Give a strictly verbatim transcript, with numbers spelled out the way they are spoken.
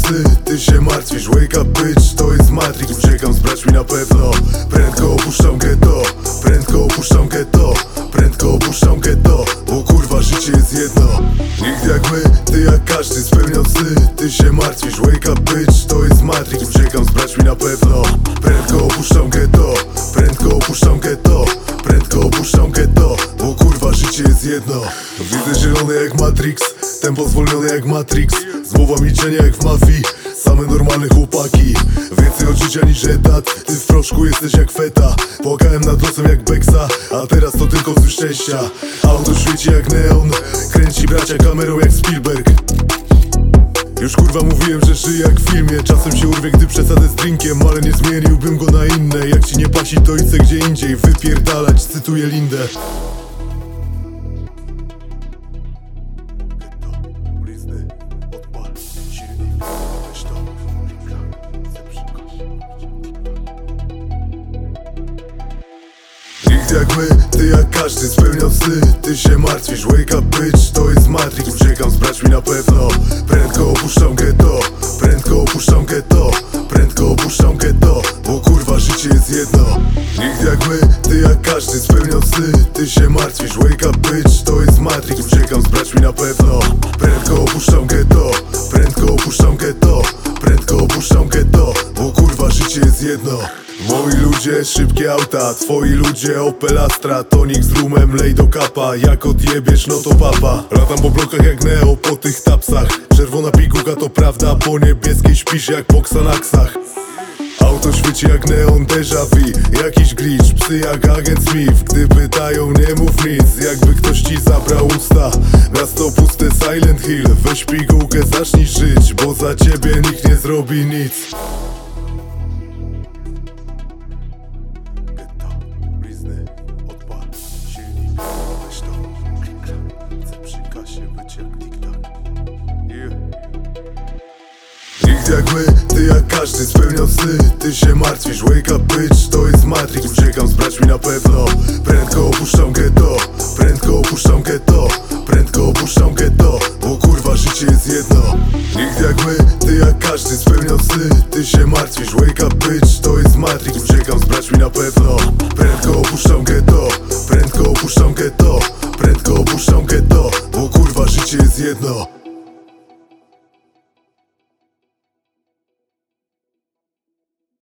sny, ty się martwisz. Wake up bitch, to jest Matrix. Uciekam z braćmi na pewno. Prędko opuszczam ghetto, prędko opuszczam ghetto, prędko opuszczam ghetto. Bo kurwa życie jest jedno. Nikt jak my, ty jak każdy spełniał sny, ty się martwisz. Wake up bitch, to jest Matrix. Uciekam z braćmi na pewno. Prędko opuszczam ghetto, prędko opuszczam ghetto, prędko opuszczam ghetto. Bo kurwa życie jest jedno. Widzę zielone jak Matrix, tempo zwolnione jak Matrix. Zmowa milczenia jak w mafii, same normalne chłopaki. Więcej od życia niż etat, ty w proszku jesteś jak feta. Płakałem nad losem jak Beksa, a teraz to tylko wzór szczęścia. Auto świeci jak neon, kręci bracia kamerą jak Spielberg. Już kurwa mówiłem, że żyję jak w filmie. Czasem się urwie, gdy przesadę z drinkiem, ale nie zmieniłbym go na inne. Jak ci nie pasi, to idź se gdzie indziej wypierdalać, cytuję Lindę. Nikt jak my, ty jak każdy spełniał sny, ty się martwisz. Wake up bitch, to jest Matrix. Uciekam z braćmi na pewno. Prędko opuszczam ghetto, prędko opuszczam ghetto, prędko opuszczam ghetto. Bo kurwa życie jest jedno. Nikt jak my, ty jak każdy spełniał sny, ty się martwisz. Wake up bitch, to jest Matrix. Uciekam z braćmi na pewno. Prędko opuszczam ghetto, prędko opuszczam ghetto, prędko opuszczam ghetto. Bo kurwa życie jest jedno. Moi ludzie, szybkie auta, twoi ludzie, Opel Astra. Tonik z rumem, lej do kapa. Jak odjebiesz, no to papa. Latam po blokach jak Neo, po tych tapsach. Czerwona pigułka to prawda, po niebieskiej śpisz jak po Xanaxach. Auto świeci jak neon, déjà vu, jakiś glitch, psy jak agent Smith. Gdy pytają, nie mów nic, jakby ktoś ci zabrał usta. Miasto puste, Silent Hill, weź pigułkę, zacznij żyć, bo za ciebie nikt nie zrobi nic. Nikt jak my, ty jak każdy spełniał sny, ty się martwisz. Wake up bitch, to jest Matrix. Uciekam z braćmi na pewno. Prędko opuszczam ghetto, prędko opuszczam ghetto, prędko opuszczam ghetto. Bo kurwa życie jest jedno. Nikt jak my, ty jak każdy spełniał sny, ty się martwisz. Wake up bitch, to jest Matrix. Uciekam z braćmi na pewno. Prędko opuszczam ghetto.